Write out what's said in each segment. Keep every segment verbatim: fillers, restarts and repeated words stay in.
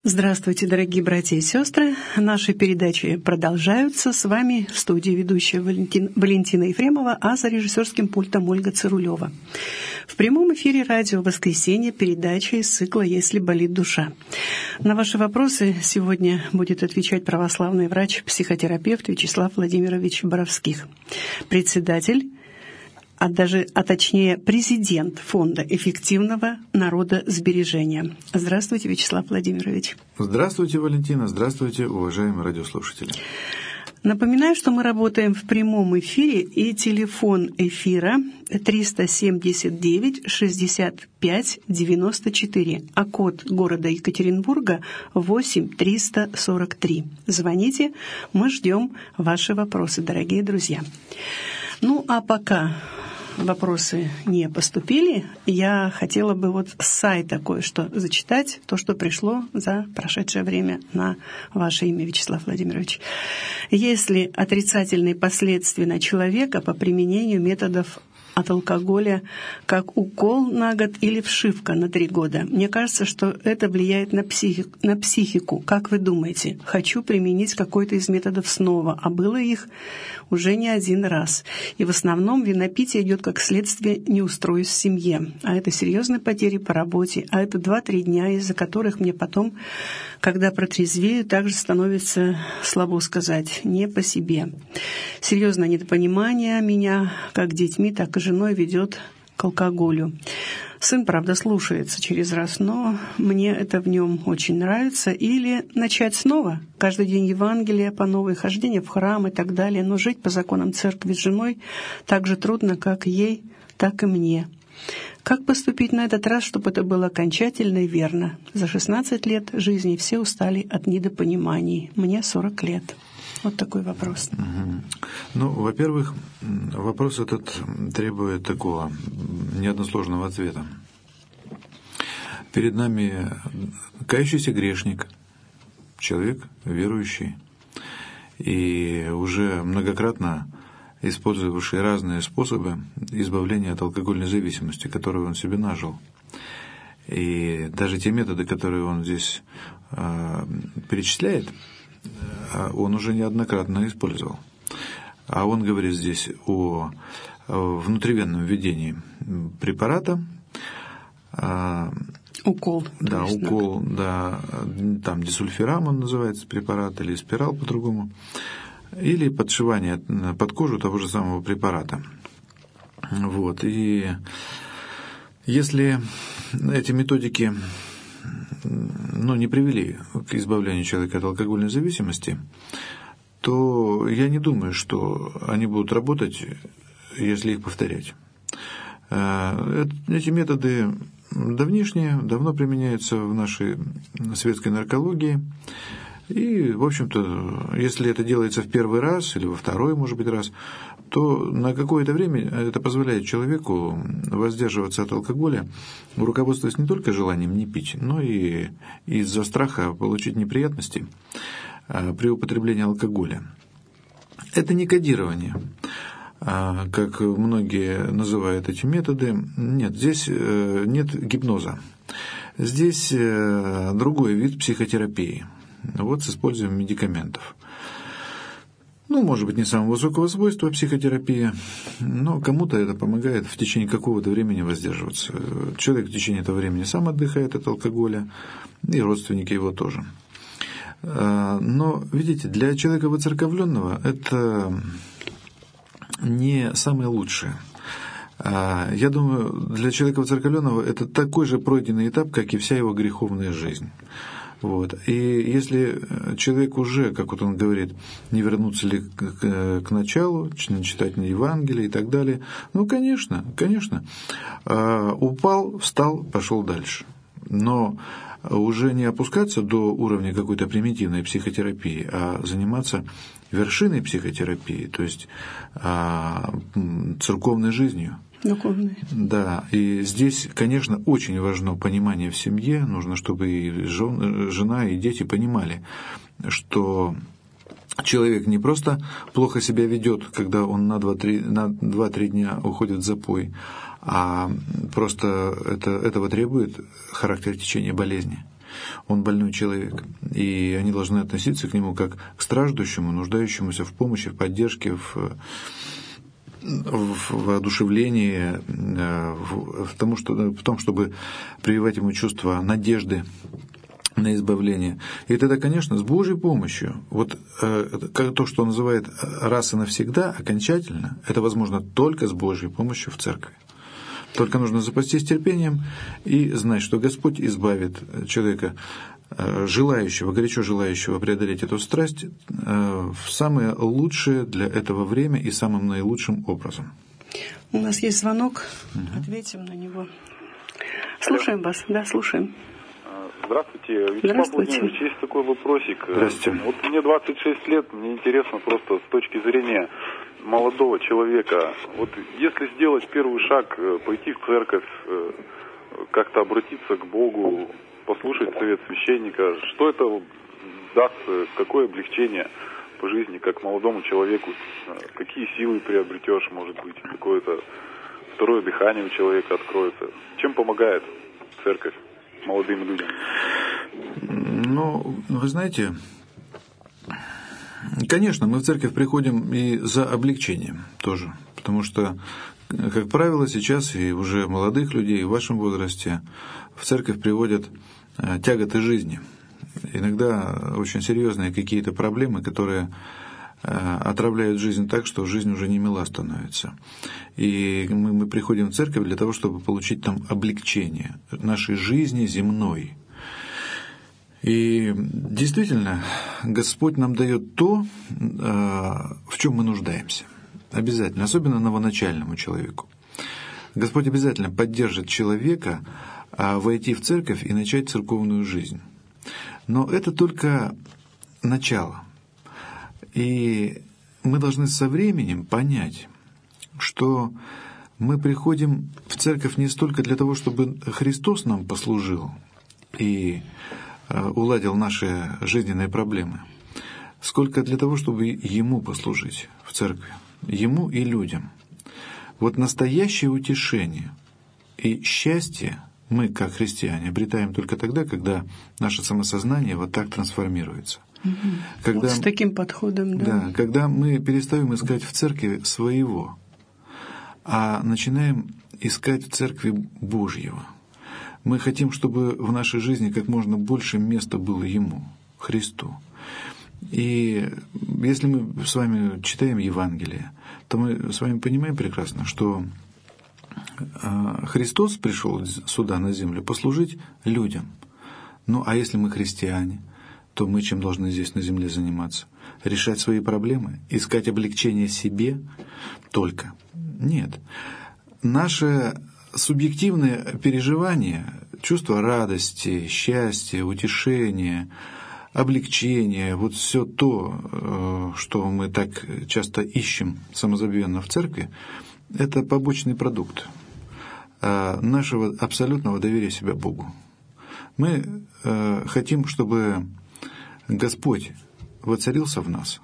Здравствуйте, дорогие братья и сестры. Наши передачи продолжаются. С вами в студии ведущая Валентин, Валентина Ефремова, а за режиссерским пультом Ольга Цирулева. В прямом эфире радио «Воскресенье» передача из цикла «Если болит душа». На ваши вопросы сегодня будет отвечать православный врач-психотерапевт Вячеслав Владимирович Боровских, председатель, а даже, а точнее, президент Фонда эффективного народосбережения. Здравствуйте, Вячеслав Владимирович. Здравствуйте, Валентина. Здравствуйте, уважаемые радиослушатели. Напоминаю, что мы работаем в прямом эфире, и телефон эфира триста семьдесят девять шестьдесят пять девяносто четыре, а код города Екатеринбурга восемь триста сорок три. Звоните, мы ждем ваши вопросы, дорогие друзья. Ну, а пока вопросы не поступили, я хотела бы вот с сайта кое-что зачитать, то, что пришло за прошедшее время на ваше имя, Вячеслав Владимирович. Если отрицательные последствия на человека по применению методов от алкоголя, как укол на год или вшивка на три года. Мне кажется, что это влияет на, психи- на психику. Как вы думаете? Хочу применить какой-то из методов снова, а было их уже не один раз. И в основном винопитие идет как следствие неустройств в семье. А это серьезные потери по работе. А это два-три дня, из-за которых мне потом, когда протрезвею, также становится, слабо сказать, не по себе. Серьезное недопонимание меня как детьми, так и женой ведет к алкоголю. Сын, правда, слушается через раз, но мне это в нем очень нравится. Или начать снова, каждый день Евангелие по новой, хождение в храм и так далее. Но жить по законам церкви с женой так же трудно, как ей, так и мне. Как поступить на этот раз, чтобы это было окончательно и верно? За шестнадцать лет жизни все устали от недопониманий. Мне сорок лет. Вот такой вопрос. Угу. Ну, во-первых, вопрос этот требует такого неодносложного ответа. Перед нами кающийся грешник, человек верующий, и уже многократно использовавший разные способы избавления от алкогольной зависимости, которую он себе нажил. И даже те методы, которые он здесь э, перечисляет, он уже неоднократно использовал. А он говорит здесь о внутривенном введении препарата. Укол. Да, есть, укол, да, там дисульфирам он называется препарат, или спирал по-другому. Или подшивание под кожу того же самого препарата. Вот. И если эти методики но не привели к избавлению человека от алкогольной зависимости, то я не думаю, что они будут работать, если их повторять. Эти методы давнишние, давно применяются в нашей светской наркологии. И, в общем-то, если это делается в первый раз или во второй, может быть, раз, то на какое-то время это позволяет человеку воздерживаться от алкоголя, руководствуясь не только желанием не пить, но и из-за страха получить неприятности при употреблении алкоголя. Это не кодирование, как многие называют эти методы. Нет, здесь нет гипноза. Здесь другой вид психотерапии. Вот с использованием медикаментов. Ну, может быть, не самого высокого свойства психотерапия, но кому-то это помогает в течение какого-то времени воздерживаться. Человек в течение этого времени сам отдыхает от алкоголя, и родственники его тоже. Но, видите, для человека воцерковленного это не самое лучшее. Я думаю, для человека воцерковленного это такой же пройденный этап, как и вся его греховная жизнь. Вот. И если человек уже, как вот он говорит, не вернуться ли к, к началу, не читать на Евангелие и так далее, ну, конечно, конечно, упал, встал, пошел дальше. Но уже не опускаться до уровня какой-то примитивной психотерапии, а заниматься вершиной психотерапии, то есть церковной жизнью. Духовной. Да, и здесь, конечно, очень важно понимание в семье. Нужно, чтобы и жена, и дети понимали, что человек не просто плохо себя ведет, когда он на два-три дня уходит в запой, а просто это, этого требует характер течения болезни. он больной человек. И они должны относиться к нему как к страждущему, нуждающемуся в помощи, в поддержке, в, в воодушевлении, в, в, тому, что, в том, чтобы прививать ему чувство надежды на избавление. И тогда, конечно, с Божьей помощью, вот э, то, что он называет раз и навсегда, окончательно, это возможно только с Божьей помощью в церкви. Только нужно запастись терпением и знать, что Господь избавит человека, э, желающего, горячо желающего преодолеть эту страсть, э, в самое лучшее для этого время и самым наилучшим образом. У нас есть звонок, угу. Ответим на него. Слушаем Алло. Вас, да, слушаем. Здравствуйте, Вячеслав Здравствуйте. Владимирович, есть такой вопросик. Здравствуйте. Вот мне двадцать шесть лет, мне интересно просто с точки зрения молодого человека, вот если сделать первый шаг, пойти в церковь, как-то обратиться к Богу, послушать совет священника, что это даст, какое облегчение по жизни, как молодому человеку, какие силы приобретешь, может быть, какое-то второе дыхание у человека откроется. Чем помогает церковь молодым людям? Ну, вы знаете, конечно, мы в церковь приходим и за облегчением тоже, потому что, как правило, сейчас и уже молодых людей в вашем возрасте в церковь приводят тяготы жизни. Иногда очень серьезные какие-то проблемы, которые отравляют жизнь так, что жизнь уже не мила становится. И мы, мы приходим в церковь для того, чтобы получить там облегчение нашей жизни земной. И действительно, Господь нам дает то, в чем мы нуждаемся. Обязательно, особенно новоначальному человеку. Господь обязательно поддержит человека войти в церковь и начать церковную жизнь. Но это только начало. И мы должны со временем понять, что мы приходим в церковь не столько для того, чтобы Христос нам послужил и уладил наши жизненные проблемы, сколько для того, чтобы Ему послужить в церкви, Ему и людям. Вот настоящее утешение и счастье мы, как христиане, обретаем только тогда, когда наше самосознание вот так трансформируется. Когда, вот с таким подходом, да. Да, когда мы перестаем искать в церкви своего, а начинаем искать в церкви Божьего. Мы хотим, чтобы в нашей жизни как можно больше места было Ему, Христу. И если мы с вами читаем Евангелие, то мы с вами понимаем прекрасно, что Христос пришел сюда на землю послужить людям. Ну, а если мы христиане, то мы чем должны здесь на земле заниматься? Решать свои проблемы? Искать облегчение себе только? Нет. Наше субъективное переживание, чувство радости, счастья, утешения, облегчения, вот все то, что мы так часто ищем самозабвенно в церкви, это побочный продукт нашего абсолютного доверия себя Богу. Мы хотим, чтобы Господь воцарился в нас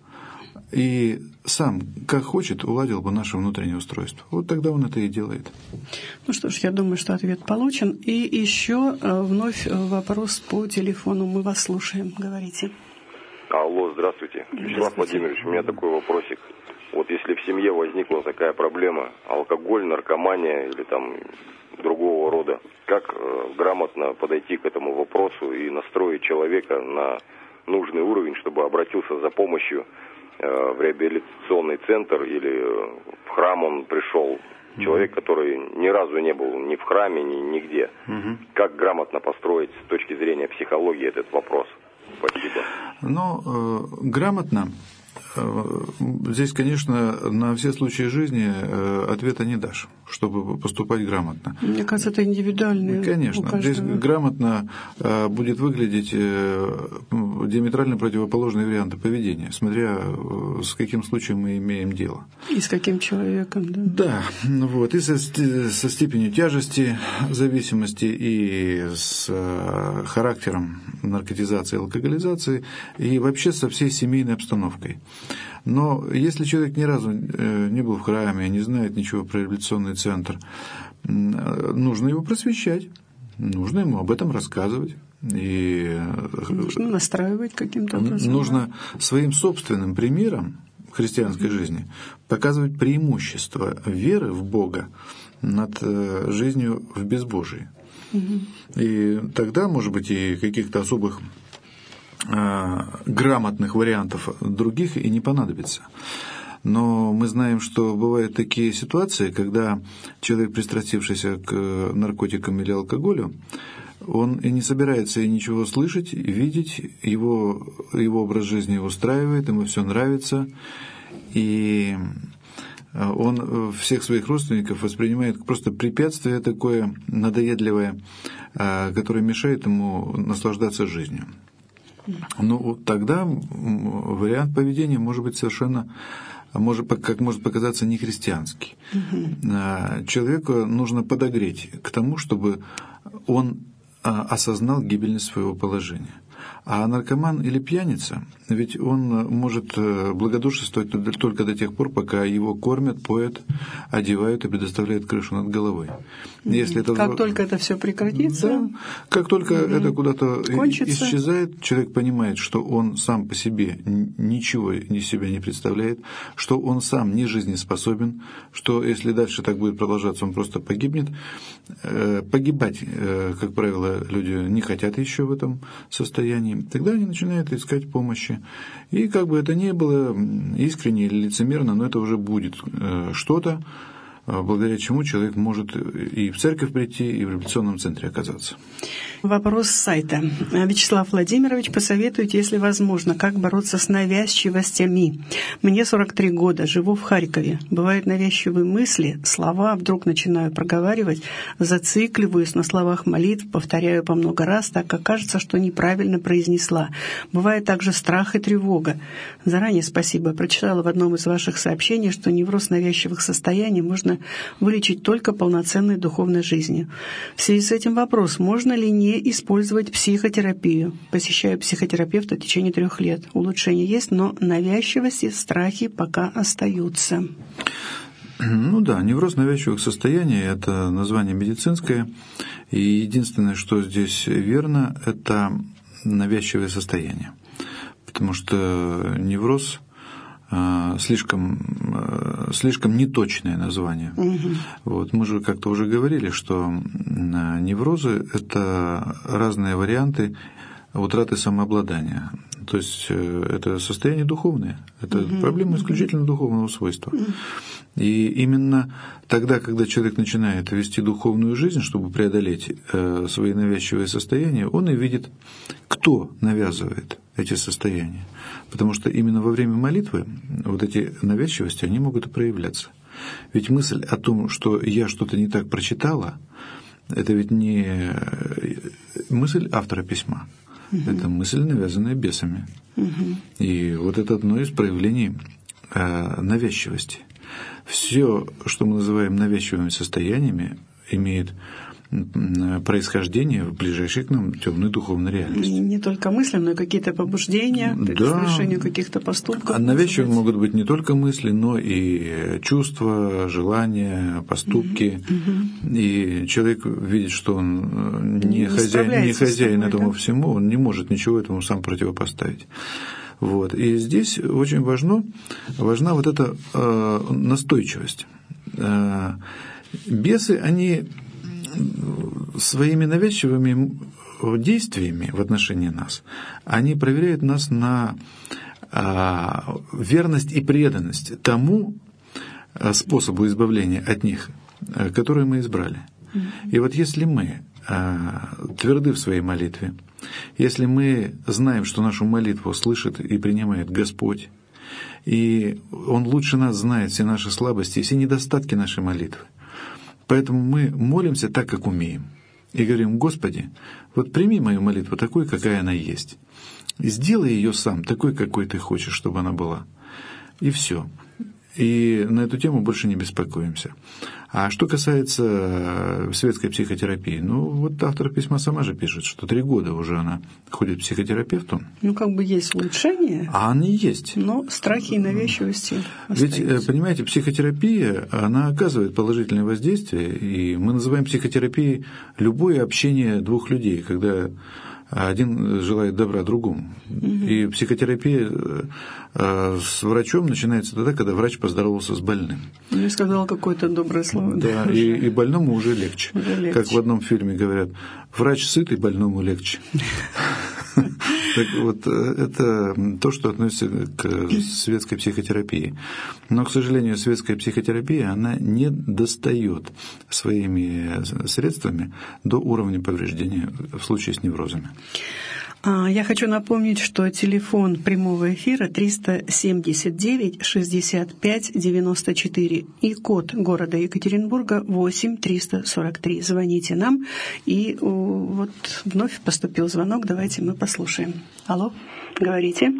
и сам, как хочет, уладил бы наше внутреннее устройство. Вот тогда Он это и делает. Ну что ж, я думаю, что ответ получен. И еще вновь вопрос по телефону. Мы вас слушаем. Говорите. Алло, здравствуйте. Вячеслав Владимирович, у меня такой вопросик. Вот если в семье возникла такая проблема, алкоголь, наркомания или там другого рода, как э, грамотно подойти к этому вопросу и настроить человека на нужный уровень, чтобы обратился за помощью э, в реабилитационный центр или э, в храм он пришел, человек, который ни разу не был ни в храме, ни нигде. Mm-hmm. Как грамотно построить с точки зрения психологии этот вопрос? Спасибо. Ну, э, грамотно. Здесь, конечно, на все случаи жизни ответа не дашь, чтобы поступать грамотно. Мне кажется, это индивидуально. Конечно. Здесь грамотно будет выглядеть диаметрально противоположные варианты поведения, смотря с каким случаем мы имеем дело. И с каким человеком, да? Да, вот. И со, со степенью тяжести зависимости, и с характером наркотизации и алкоголизации, и вообще со всей семейной обстановкой. Но если человек ни разу не был в храме, не знает ничего про реабилитационный центр, нужно его просвещать, нужно ему об этом рассказывать, И нужно настраивать каким-то образом. Нужно своим собственным примером христианской жизни показывать преимущество веры в Бога над жизнью в безбожии. Угу. И тогда, может быть, и каких-то особых э, грамотных вариантов других и не понадобится. Но мы знаем, что бывают такие ситуации, когда человек, пристрастившийся к наркотикам или алкоголю, он и не собирается и ничего слышать, видеть, его, его образ жизни его устраивает, ему все нравится, и он всех своих родственников воспринимает как просто препятствие такое надоедливое, которое мешает ему наслаждаться жизнью. Ну, тогда вариант поведения может быть совершенно, может, как может показаться, нехристианский. Угу. Человеку нужно подогреть к тому, чтобы он осознал гибельность своего положения. А наркоман или пьяница, ведь он может благодушествовать только до тех пор, пока его кормят, поят, одевают и предоставляют крышу над головой. Если это... Как только это все прекратится, да, как только mm-hmm. это куда-то кончится. Исчезает, человек понимает, что он сам по себе ничего из себя не представляет, что он сам не жизнеспособен, что если дальше так будет продолжаться, он просто погибнет. Погибать, как правило, люди не хотят еще в этом состоянии. Тогда они начинают искать помощи. И как бы это ни было искренне или лицемерно, но это уже будет что-то, благодаря чему человек может и в церковь прийти, и в реабилитационном центре оказаться. Вопрос с сайта. Вячеслав Владимирович, посоветуйте, если возможно, как бороться с навязчивостями. Мне сорок три года, живу в Харькове. Бывают навязчивые мысли, слова вдруг начинаю проговаривать, зацикливаюсь на словах молитв, повторяю по много раз, так как кажется, что неправильно произнесла. Бывает также страх и тревога. Заранее спасибо. Прочитала в одном из ваших сообщений, что невроз навязчивых состояний можно вылечить только полноценной духовной жизнью. В связи с этим вопрос, можно ли не использовать психотерапию? Посещаю психотерапевта в течение трех лет. Улучшения есть, но навязчивости, страхи пока остаются. Ну да, невроз навязчивых состояний – это название медицинское. И единственное, что здесь верно, это навязчивое состояние. Потому что невроз слишком, слишком неточное название. Угу. Вот. Мы же как-то уже говорили, что неврозы – это разные варианты утраты самообладания. То есть это состояние духовное, это угу. проблема исключительно духовного свойства. Угу. И именно тогда, когда человек начинает вести духовную жизнь, чтобы преодолеть свои навязчивые состояния, он и видит, кто навязывает эти состояния. Потому что именно во время молитвы вот эти навязчивости, они могут и проявляться. Ведь мысль о том, что я что-то не так прочитала, это ведь не мысль автора письма, угу. это мысль, навязанная бесами. Угу. И вот это одно из проявлений э, навязчивости. Все, что мы называем навязчивыми состояниями, имеет происхождение в ближайшей к нам темной духовной реальности. Не только мысли, но и какие-то побуждения да. к совершению каких-то поступков. А навязчивыми могут быть не только мысли, но и чувства, желания, поступки. Угу. И человек видит, что он не, не хозяин, не хозяин собой, этому да? всему, он не может ничего этому сам противопоставить. Вот. И здесь очень важно, важна вот эта э, настойчивость. Э, бесы, они своими навязчивыми действиями в отношении нас, они проверяют нас на а, верность и преданность тому а, способу избавления от них, а, который мы избрали. Mm-hmm. И вот если мы а, тверды в своей молитве, если мы знаем, что нашу молитву слышит и принимает Господь, и Он лучше нас знает все наши слабости и все недостатки нашей молитвы, поэтому мы молимся так, как умеем. И говорим: Господи, вот прими мою молитву такой, какая она есть. И сделай ее сам, такой, какой ты хочешь, чтобы она была. И все. И на эту тему больше не беспокоимся. А что касается светской психотерапии, ну вот автор письма сама же пишет, что три года уже она ходит к психотерапевту. Ну как бы есть улучшения. А они есть. Но страхи и навязчивости остаются. Ведь, понимаете, психотерапия, она оказывает положительное воздействие, и мы называем психотерапией любое общение двух людей, когда а один желает добра другому. Угу. И психотерапия с врачом начинается тогда, когда врач поздоровался с больным. Я сказала какое-то доброе слово. Да, да. И, и больному уже легче. уже легче. Как в одном фильме говорят, врач сыт, и больному легче. Так вот, это то, что относится к светской психотерапии. Но, к сожалению, светская психотерапия, она не достает своими средствами до уровня повреждения в случае с неврозами. Я хочу напомнить, что телефон прямого эфира триста семьдесят девять шестьдесят пять девяносто четыре и код города Екатеринбурга восемь триста сорок три. Звоните нам. И вот вновь поступил звонок. Давайте мы послушаем. Алло, говорите.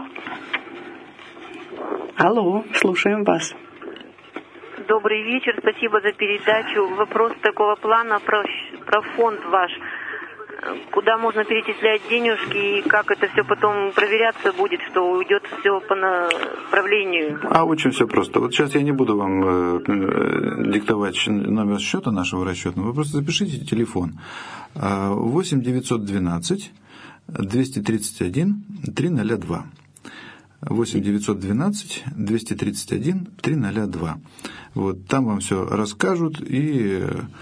Алло, слушаем вас. Добрый вечер, спасибо за передачу. Вопрос такого плана про, про фонд ваш. Куда можно перечислять денежки и как это все потом проверяться будет, что уйдет все по направлению? А очень все просто. Вот сейчас я не буду вам э, диктовать номер счета нашего расчетного. Вы просто запишите телефон восемь девятьсот двенадцать двести тридцать один триста два. восемь девятьсот двенадцать двести тридцать один триста два. Вот, там вам все расскажут, и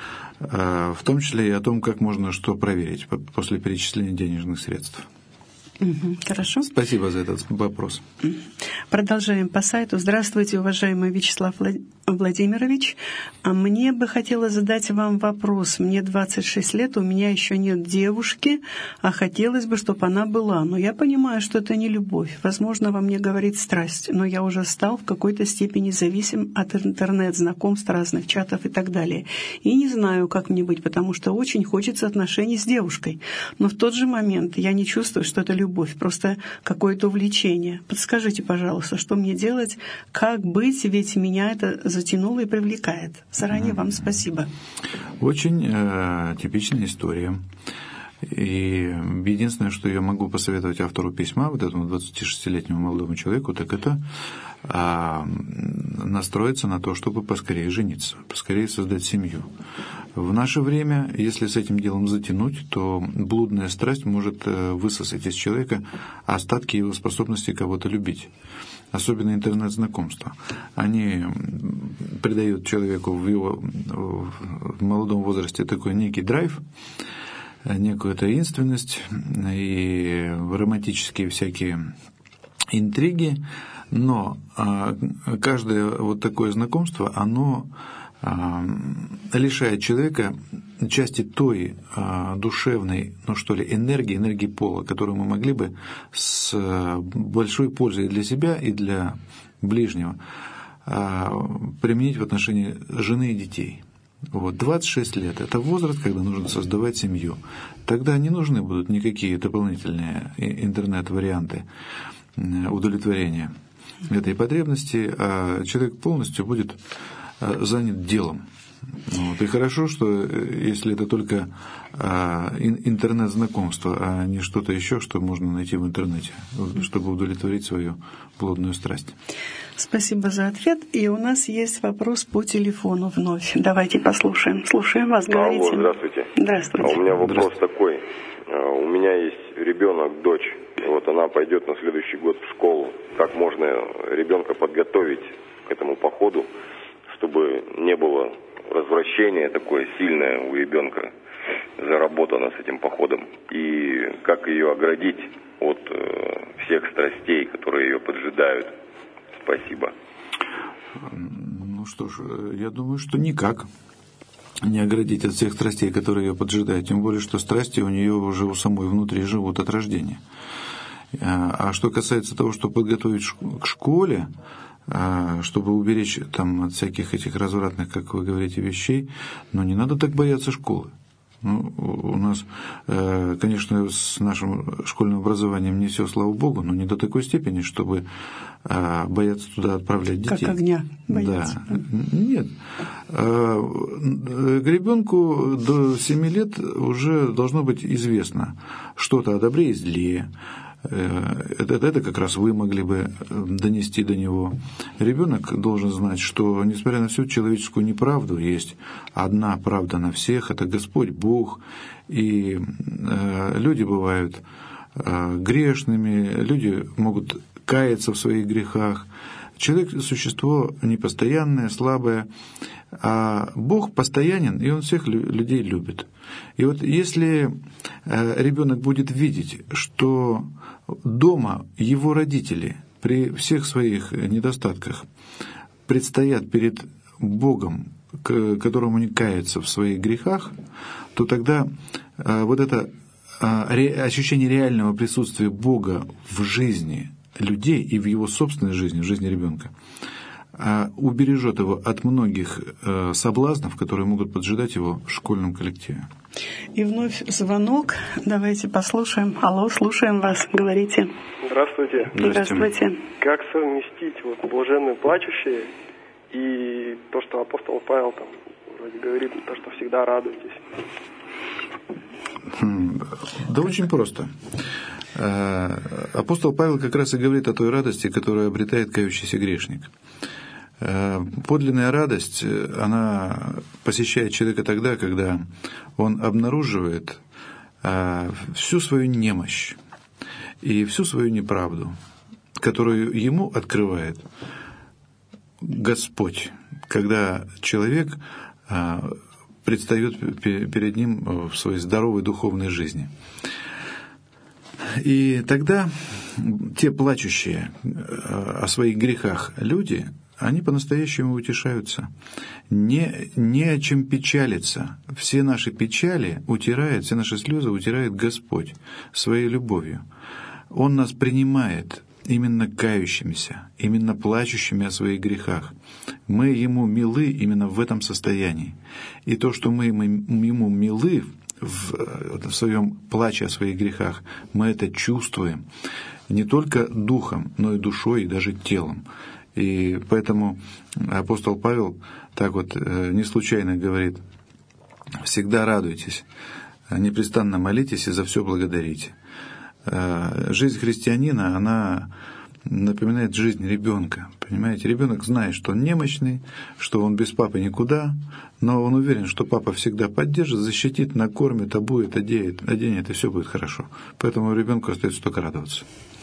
в том числе и о том, как можно что проверить после перечисления денежных средств. Угу, хорошо. Спасибо за этот вопрос. Продолжаем по сайту. Здравствуйте, уважаемый Вячеслав Владимирович. Мне бы хотелось задать вам вопрос. Мне двадцать шесть лет, у меня еще нет девушки, а хотелось бы, чтобы она была. Но я понимаю, что это не любовь. Возможно, во мне говорит страсть, но я уже стал в какой-то степени зависим от интернет-знакомств, разных чатов и так далее. И не знаю, как мне быть, потому что очень хочется отношений с девушкой. Но в тот же момент я не чувствую, что это любовь. Любовь, просто какое-то увлечение. Подскажите, пожалуйста, что мне делать, как быть, ведь меня это затянуло и привлекает. Заранее вам спасибо. Очень э, типичная история. И единственное, что я могу посоветовать автору письма, вот этому двадцатишестилетнему молодому человеку, так это а, настроиться на то, чтобы поскорее жениться, поскорее создать семью. В наше время, если с этим делом затянуть, то блудная страсть может высосать из человека остатки его способности кого-то любить. Особенно интернет-знакомства. Они придают человеку в его в молодом возрасте такой некий драйв, некую таинственность и романтические всякие интриги, но каждое вот такое знакомство, оно лишает человека части той душевной, ну что ли, энергии, энергии пола, которую мы могли бы с большой пользой для себя и для ближнего применить в отношении жены и детей. Вот, двадцать шесть лет – это возраст, когда нужно создавать семью. Тогда не нужны будут никакие дополнительные интернет-варианты удовлетворения этой потребности, а человек полностью будет занят делом. Вот. И хорошо, что если это только интернет-знакомство, а не что-то еще, что можно найти в интернете, чтобы удовлетворить свою плотную страсть. Спасибо за ответ. И у нас есть вопрос по телефону вновь. Давайте послушаем. Слушаем вас, говорите. Алло, здравствуйте. Здравствуйте. А у меня вопрос такой. У меня есть ребенок, дочь, и вот она пойдет на следующий год в школу. Как можно ребенка подготовить к этому походу, чтобы не было развращения такое сильное у ребенка заработано с этим походом? И как ее оградить от э, всех страстей, которые ее поджидают? Спасибо. Ну что ж, я думаю, что никак не оградить от всех страстей, которые ее поджидают. Тем более, что страсти у нее уже у самой внутри живут от рождения. А что касается того, что подготовить к школе, чтобы уберечь там от всяких этих развратных, как вы говорите, вещей, но не надо так бояться школы. Ну, у нас, конечно, с нашим школьным образованием не все, слава богу, но не до такой степени, чтобы бояться туда отправлять детей. Как огня бояться. Да. Нет. К ребенку до семи лет уже должно быть известно что-то о добре и зле, Это, это как раз вы могли бы донести до него. Ребенок должен знать, что, несмотря на всю человеческую неправду, есть одна правда на всех, это Господь Бог. И э, люди бывают э, грешными, люди могут каяться в своих грехах. Человек – существо непостоянное, слабое, а Бог постоянен, и Он всех людей любит. И вот если ребенок будет видеть, что дома его родители при всех своих недостатках предстоят перед Богом, к которому они каются в своих грехах, то тогда вот это ощущение реального присутствия Бога в жизни людей и в его собственной жизни, в жизни ребенка, убережет его от многих соблазнов, которые могут поджидать его в школьном коллективе. И вновь звонок. Давайте послушаем. Алло, слушаем вас. Говорите. Здравствуйте. Здравствуйте. Как совместить вот блаженные плачущие и то, что апостол Павел там вроде говорит, то, что всегда радуйтесь? Да очень просто. Апостол Павел как раз и говорит о той радости, которую обретает кающийся грешник. Подлинная радость, она посещает человека тогда, когда он обнаруживает всю свою немощь и всю свою неправду, которую ему открывает Господь, когда человек предстает перед ним в своей здоровой духовной жизни. И тогда те плачущие о своих грехах люди, они по-настоящему утешаются. Не, не о чем печалиться. Все наши печали утирает, все наши слезы утирает Господь своей любовью. Он нас принимает именно кающимися, именно плачущими о своих грехах. Мы Ему милы именно в этом состоянии. И то, что мы Ему милы в, в своем плаче о своих грехах, мы это чувствуем не только духом, но и душой, и даже телом. И поэтому апостол Павел так вот не случайно говорит: всегда радуйтесь, непрестанно молитесь и за все благодарите. Жизнь христианина, она напоминает жизнь ребенка. Понимаете, ребенок знает, что он немощный, что он без папы никуда, но он уверен, что папа всегда поддержит, защитит, накормит, обует, оденет, оденет, и все будет хорошо. Поэтому ребенку остается только радоваться.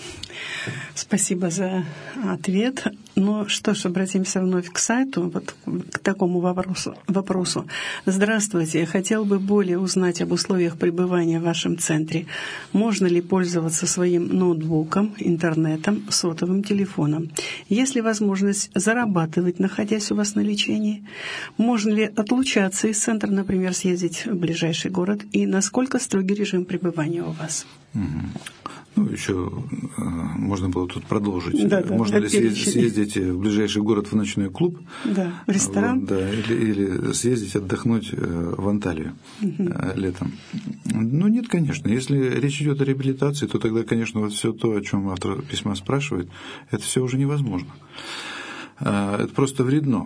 Спасибо за ответ. Ну что ж, обратимся вновь к сайту, вот к такому вопросу. вопросу. Здравствуйте, я хотел бы более узнать об условиях пребывания в вашем центре. Можно ли пользоваться своим ноутбуком, интернетом, сотовым телефоном? Есть ли возможность зарабатывать, находясь у вас на лечении? Можно ли отлучаться из центра, например, съездить в ближайший город? И насколько строгий режим пребывания у вас? Ну, еще э, можно было тут продолжить. Да, да, можно ли съездить, съездить в ближайший город в ночной клуб? Да, в ресторан. Вот, да, или, или съездить отдохнуть в Анталию угу. летом. Ну, нет, конечно. Если речь идет о реабилитации, то тогда, конечно, вот все то, о чем автор письма спрашивает, это все уже невозможно. Это просто вредно.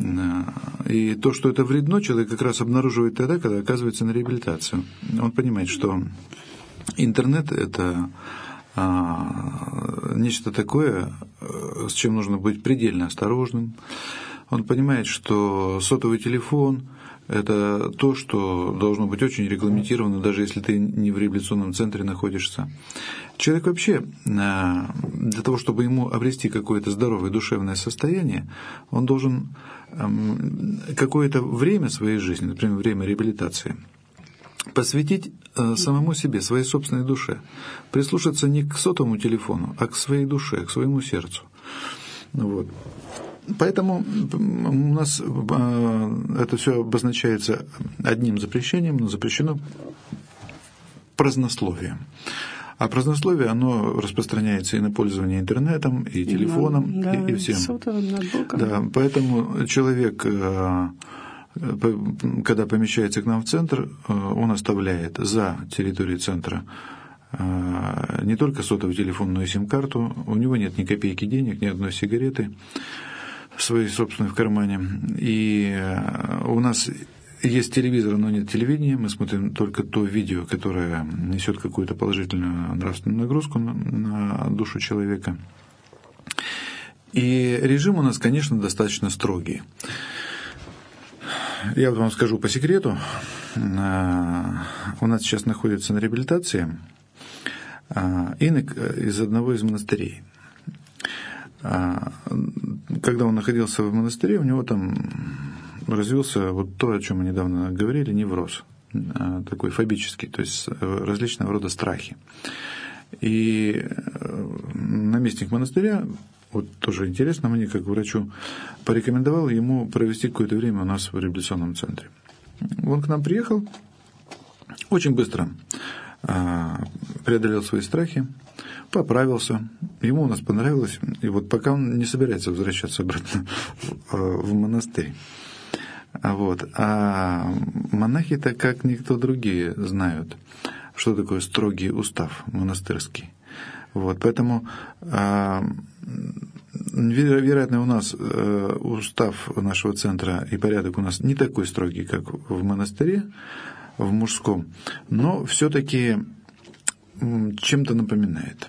И то, что это вредно, человек как раз обнаруживает тогда, когда оказывается на реабилитацию. Он понимает, что интернет – это а, нечто такое, с чем нужно быть предельно осторожным. Он понимает, что сотовый телефон – это то, что должно быть очень регламентировано, даже если ты не в реабилитационном центре находишься. Человек вообще, а, для того, чтобы ему обрести какое-то здоровое душевное состояние, он должен а, какое-то время своей жизни, например, время реабилитации, посвятить э, самому себе, своей собственной душе, прислушаться не к сотовому телефону, а к своей душе, к своему сердцу. Вот. Поэтому у нас э, это все обозначается одним запрещением, но запрещено празднословием. А празднословие, оно распространяется и на пользование интернетом, и телефоном, да, и, и всем. Сотовым, ноутбуком. Да, поэтому человек... Э, когда помещается к нам в центр, он оставляет за территорией центра не только сотовый телефон, но и сим-карту. У него нет ни копейки денег, ни одной сигареты своей собственной в кармане. И у нас есть телевизор, но нет телевидения, мы смотрим только то видео, которое несет какую-то положительную нравственную нагрузку на, на душу человека. И режим у нас, конечно, достаточно строгий. Я вам скажу по секрету, у нас сейчас находится на реабилитации инок из одного из монастырей. Когда он находился в монастыре, у него там развился вот то, о чем мы недавно говорили, невроз, такой фобический, то есть различного рода страхи. И наместник монастыря, вот тоже интересно, мне как врачу, порекомендовал ему провести какое-то время у нас в реабилитационном центре. Он к нам приехал, очень быстро преодолел свои страхи, поправился, ему у нас понравилось, и вот пока он не собирается возвращаться обратно в монастырь. Вот. А монахи-то, как никто другие, знают, что такое строгий устав монастырский. Вот. Поэтому, вероятно, у нас устав нашего центра и порядок у нас не такой строгий, как в монастыре, в мужском, но все-таки чем-то напоминает.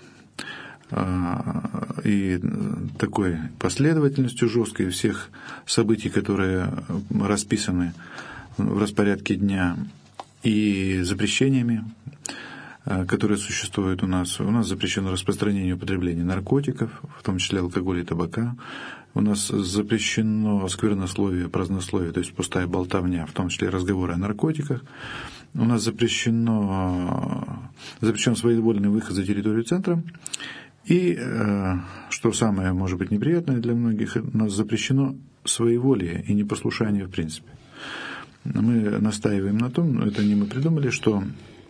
И такой последовательностью жесткой всех событий, которые расписаны в распорядке дня, и запрещениями, которые существуют у нас. У нас запрещено распространение и употребление наркотиков, в том числе алкоголя и табака. У нас запрещено сквернословие, празднословие, то есть пустая болтовня, в том числе разговоры о наркотиках. У нас запрещено, запрещен своевольный выход за территорию центра. И, что самое, может быть, неприятное для многих, у нас запрещено своеволие и непослушание в принципе. Мы настаиваем на том, это не мы придумали, что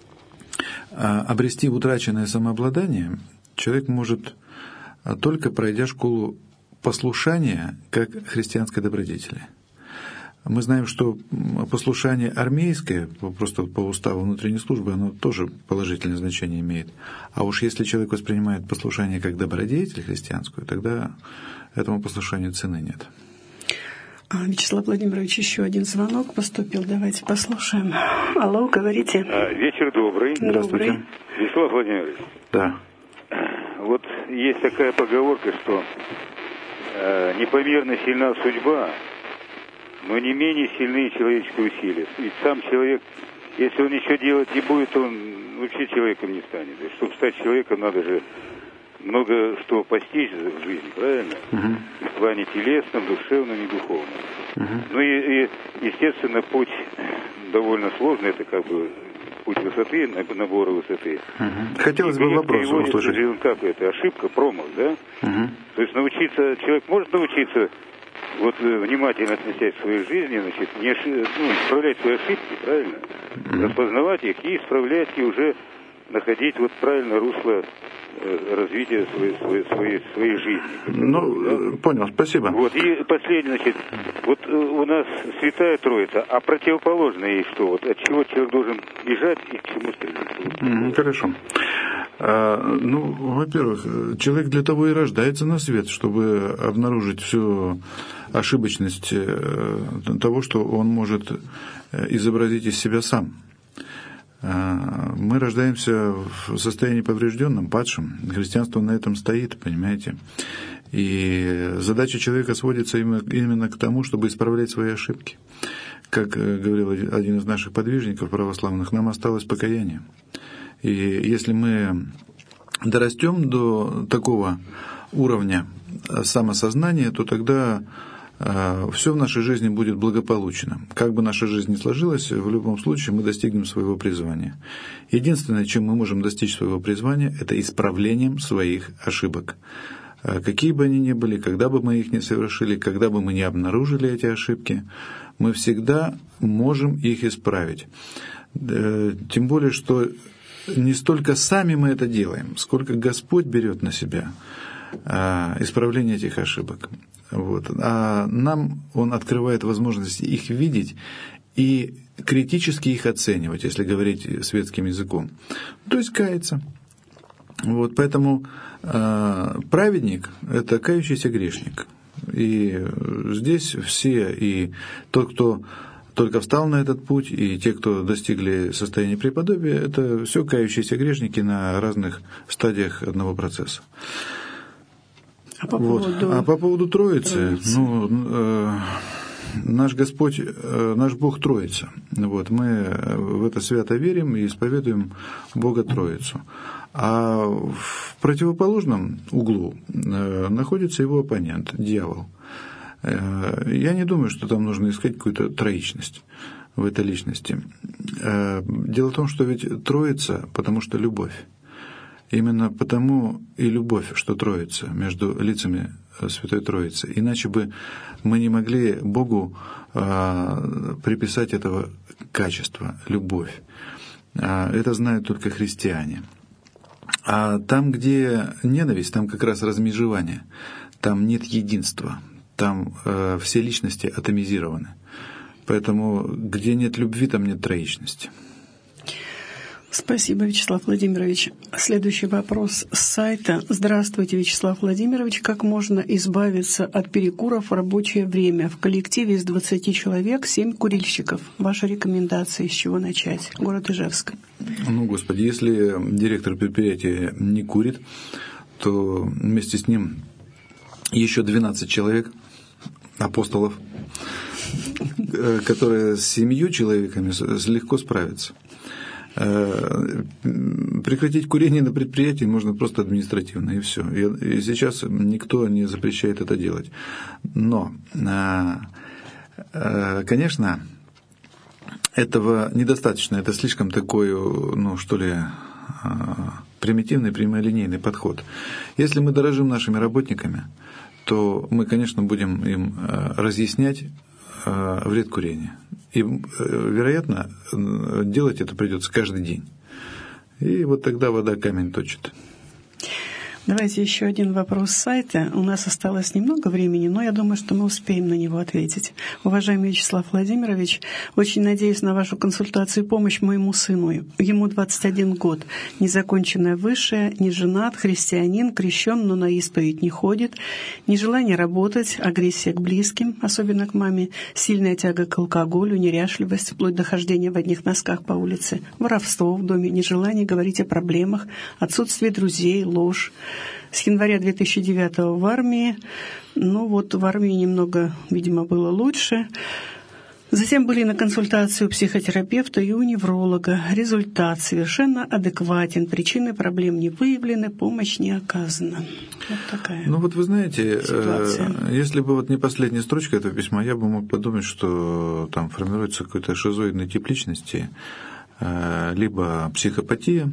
обрести утраченное самообладание человек может только пройдя школу послушания как христианской добродетели. Мы знаем, что послушание армейское, просто по уставу внутренней службы, оно тоже положительное значение имеет. А уж если человек воспринимает послушание как добродетель христианскую, тогда этому послушанию цены нет. Вячеслав Владимирович, еще один звонок поступил. Давайте послушаем. Алло, говорите. Вечер добрый. Здравствуйте. Вячеслав Владимирович. Да. Вот есть такая поговорка, что э, непомерно сильна судьба, но не менее сильны человеческие усилия. Ведь сам человек, если он ничего делать не будет, он вообще человеком не станет. То есть, чтобы стать человеком, надо же много что постичь в жизни, правильно? Uh-huh. И в плане телесном, душевном и духовном. Uh-huh. Ну и, и, естественно, путь довольно сложный, это как бы путь высоты, набора высоты. Uh-huh. Хотелось бы вопрос услышать. Как это? Ошибка, промах, да? Uh-huh. То есть научиться, человек может научиться вот внимательно отнестись к своей жизни, значит, не ошиб... ну, исправлять свои ошибки, правильно? Mm-hmm. Распознавать их и исправлять, и уже находить вот правильное русло э, развития своей, своей, своей, своей жизни. Ну, да? Понял, спасибо. Вот, и последнее, значит, вот э, у нас Святая Троица, а противоположное ей что? Вот от чего человек должен бежать и к чему стрелять? Mm-hmm, хорошо. А, ну, во-первых, человек для того и рождается на свет, чтобы обнаружить всю ошибочность того, что он может изобразить из себя сам. Мы рождаемся в состоянии поврежденном, падшем. Христианство на этом стоит, понимаете. И задача человека сводится именно к тому, чтобы исправлять свои ошибки. Как говорил один из наших подвижников православных, нам осталось покаяние. И если мы дорастем до такого уровня самосознания, то тогда все в нашей жизни будет благополучно. Как бы наша жизнь ни сложилась, в любом случае мы достигнем своего призвания. Единственное, чем мы можем достичь своего призвания, это исправлением своих ошибок. Какие бы они ни были, когда бы мы их не совершили, когда бы мы не обнаружили эти ошибки, мы всегда можем их исправить. Тем более, что не столько сами мы это делаем, сколько Господь берет на себя исправление этих ошибок. Вот. А нам Он открывает возможность их видеть и критически их оценивать, если говорить светским языком. То есть каяться. Вот. Поэтому э, праведник – это кающийся грешник. И здесь все, и тот, кто только встал на этот путь, и те, кто достигли состояния преподобия, это все кающиеся грешники на разных стадиях одного процесса. А по вот. поводу, а по поводу Троицы, Троицы. ну, э, наш Господь, э, наш Бог Троица. Вот, мы в это свято верим и исповедуем Бога Троицу. А в противоположном углу э, находится его оппонент, дьявол. Э, я не думаю, что там нужно искать какую-то троичность в этой личности. Э, дело в том, что ведь Троица, потому что любовь. Именно потому и любовь, что Троица, между лицами Святой Троицы. Иначе бы мы не могли Богу э, приписать этого качества, любовь. Э, это знают только христиане. А там, где ненависть, там как раз размежевание, там нет единства, там э, все личности атомизированы. Поэтому где нет любви, там нет троичности. Спасибо, Вячеслав Владимирович. Следующий вопрос с сайта. Здравствуйте, Вячеслав Владимирович. Как можно избавиться от перекуров в рабочее время? В коллективе из двадцати человек семь курильщиков. Ваша рекомендация, с чего начать? Город Ижевск. Ну, Господи, если директор предприятия не курит, то вместе с ним еще двенадцать человек, апостолов, которые с семью человеками легко справятся. Прекратить курение на предприятии можно просто административно, и все. И сейчас никто не запрещает это делать. Но, конечно, этого недостаточно. Это слишком такой, ну, что ли, примитивный, прямолинейный подход. Если мы дорожим нашими работниками, то мы, конечно, будем им разъяснять вред курения. И, вероятно, делать это придется каждый день. И вот тогда вода камень точит. Давайте еще один вопрос с сайта. У нас осталось немного времени, но я думаю, что мы успеем на него ответить. Уважаемый Вячеслав Владимирович, очень надеюсь на вашу консультацию и помощь моему сыну. Ему двадцать один год, незаконченное высшее, не женат, христианин, крещен, но на исповедь не ходит, нежелание работать, агрессия к близким, особенно к маме, сильная тяга к алкоголю, неряшливость, вплоть до хождения в одних носках по улице, воровство в доме, нежелание говорить о проблемах, отсутствие друзей, ложь. С января две тысячи девятого в армии. Ну вот в армии немного, видимо, было лучше. Затем были на консультацию у психотерапевта и у невролога. Результат совершенно адекватен. Причины проблем не выявлены, помощь не оказана. Вот такая Ну вот вы знаете, ситуация. Если бы вот не последняя строчка этого письма, я бы мог подумать, что там формируется какой-то шизоидный тип личности, либо психопатия,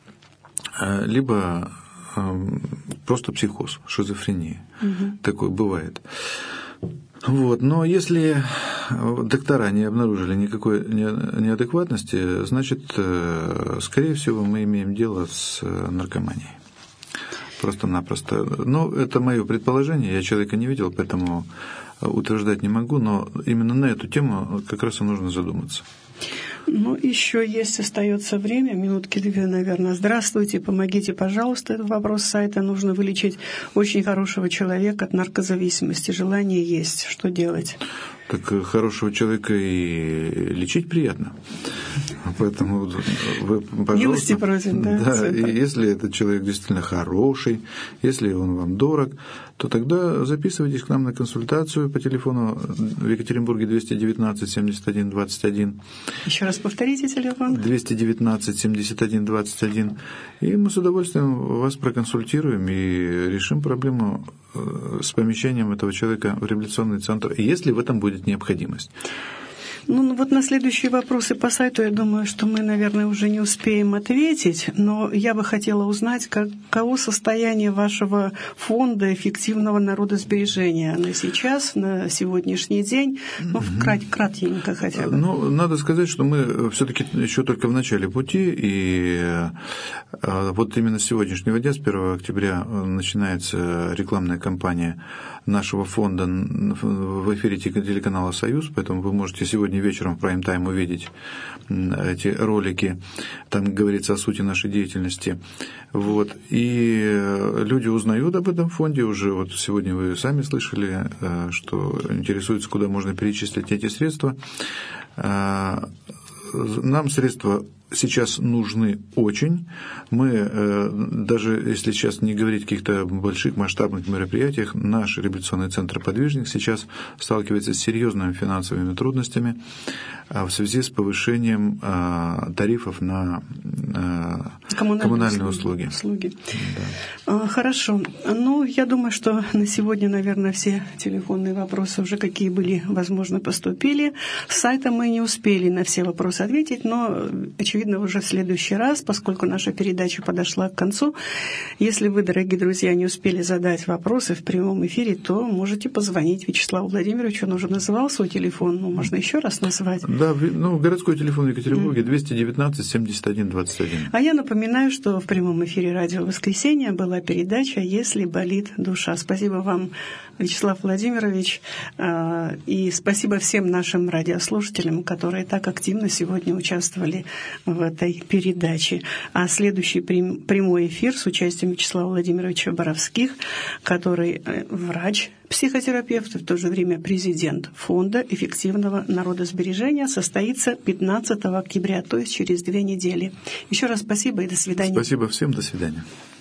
либо просто психоз, шизофрения. Угу. Такое бывает. Вот. Но если доктора не обнаружили никакой неадекватности, значит, скорее всего, мы имеем дело с наркоманией. Просто-напросто. Но это мое предположение, я человека не видел, поэтому утверждать не могу, но именно на эту тему как раз и нужно задуматься. Ну, еще есть, остается время, минутки две, наверное. Здравствуйте, помогите, пожалуйста. Этот вопрос сайта. Нужно вылечить очень хорошего человека от наркозависимости. Желание есть. Что делать? Так хорошего человека и лечить приятно. Поэтому вы, пожалуйста... Милости просим, да? Да, и если этот человек действительно хороший, если он вам дорог, то тогда записывайтесь к нам на консультацию по телефону в Екатеринбурге двести девятнадцать семьдесят один двадцать один. Еще раз повторите телефон. двести девятнадцать семьдесят один двадцать один. И мы с удовольствием вас проконсультируем и решим проблему с помещением этого человека в реабилитационный центр, если в этом будет необходимость. Ну, вот на следующие вопросы по сайту, я думаю, что мы, наверное, уже не успеем ответить, но я бы хотела узнать, каково состояние вашего фонда эффективного народосбережения на сейчас, на сегодняшний день, ну, вкрат, кратенько хотя бы. Ну, надо сказать, что мы все-таки еще только в начале пути, и вот именно с сегодняшнего дня, с первого октября, начинается рекламная кампания нашего фонда в эфире телеканала «Союз», поэтому вы можете сегодня сегодня вечером в прайм-тайм увидеть эти ролики. Там говорится о сути нашей деятельности. Вот. И люди узнают об этом фонде уже. Вот сегодня вы сами слышали, что интересуются, куда можно перечислить эти средства. Нам средства сейчас нужны очень. Мы, даже если сейчас не говорить о каких-то больших масштабных мероприятиях, наш реабилитационный центр «Подвижник» сейчас сталкивается с серьезными финансовыми трудностями в связи с повышением тарифов на коммунальные, коммунальные услуги. услуги. Да. Хорошо. Ну, я думаю, что на сегодня, наверное, все телефонные вопросы уже, какие были, возможно, поступили. С сайта мы не успели на все вопросы ответить, но, очевидно, уже в следующий раз, поскольку наша передача подошла к концу. Если вы, дорогие друзья, не успели задать вопросы в прямом эфире, то можете позвонить Вячеславу Владимировичу. Он уже называл свой телефон, ну, можно еще раз назвать. Да, ну, городской телефон в Екатеринбурге двести девятнадцать семьдесят один двадцать один. А я напоминаю, что в прямом эфире «Радио Воскресенье» была передача «Если болит душа». Спасибо вам, Вячеслав Владимирович, и спасибо всем нашим радиослушателям, которые так активно сегодня участвовали в этой передаче. А следующий прямой эфир с участием Вячеслава Владимировича Боровских, который врач, психотерапевт и в то же время президент Фонда эффективного народосбережения, состоится пятнадцатого октября, то есть через две недели. Еще раз спасибо и до свидания. Спасибо всем, до свидания.